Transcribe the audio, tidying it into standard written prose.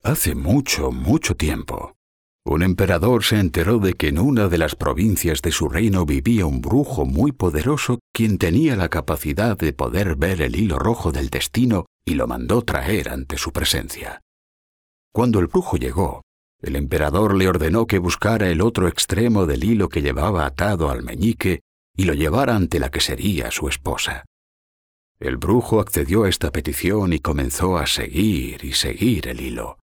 Hace mucho, mucho tiempo, un emperador se enteró de que en una de las provincias de su reino vivía un brujo muy poderoso quien tenía la capacidad de poder ver el hilo rojo del destino y lo mandó traer ante su presencia. Cuando el brujo llegó, el emperador le ordenó que buscara el otro extremo del hilo que llevaba atado al meñique y lo llevara ante la que sería su esposa. El brujo accedió a esta petición y comenzó a seguir y seguir el hilo.